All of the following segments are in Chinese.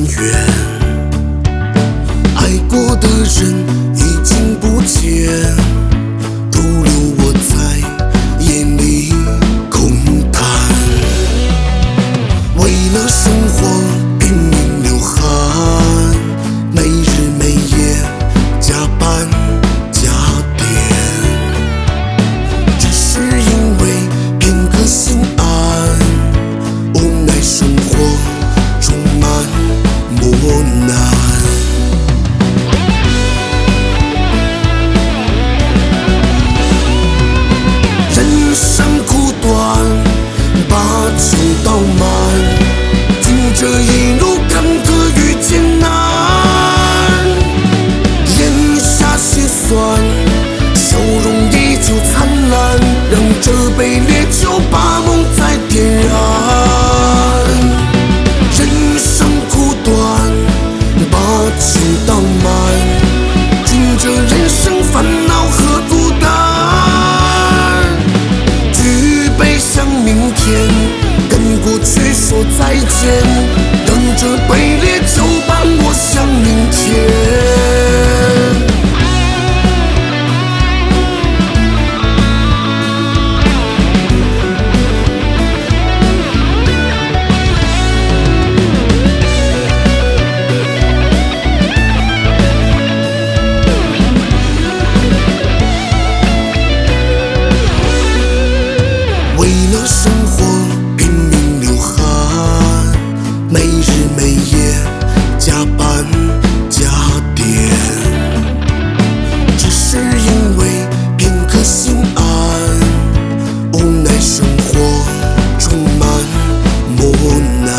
远，爱过的人已经不见，徒留我在眼里空谈。为了生活拼命流汗，没日没夜加班加点，只是因为片刻心安，无奈生活充满磨难。人生苦短，把酒倒满，敬这一路坎坷与艰难，咽下心酸，笑容依旧灿烂，让这杯烈酒把梦再点燃。人生苦短，把酒倒满，敬这人生烦恼和孤单，举杯向明天，跟过去说再见，等这杯烈酒伴我向明天。为了生活拼命流汗，没日没夜加班加点，只是因为片刻心安，无奈生活充满磨难。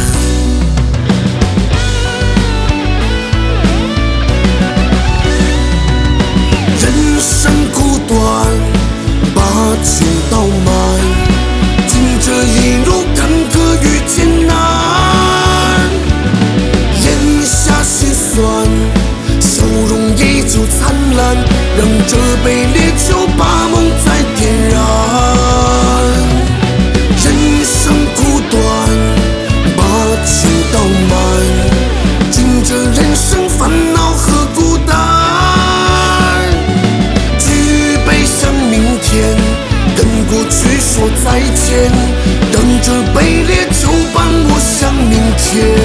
人生苦短，把酒倒满，敬这一路坎坷与艰难，咽下心酸，笑容依旧灿烂，让这杯烈酒把梦再点燃。人生苦短，把酒倒满，敬这人生烦恼和孤单，举杯向明天，跟过去说再见，等这杯烈酒伴我向明天。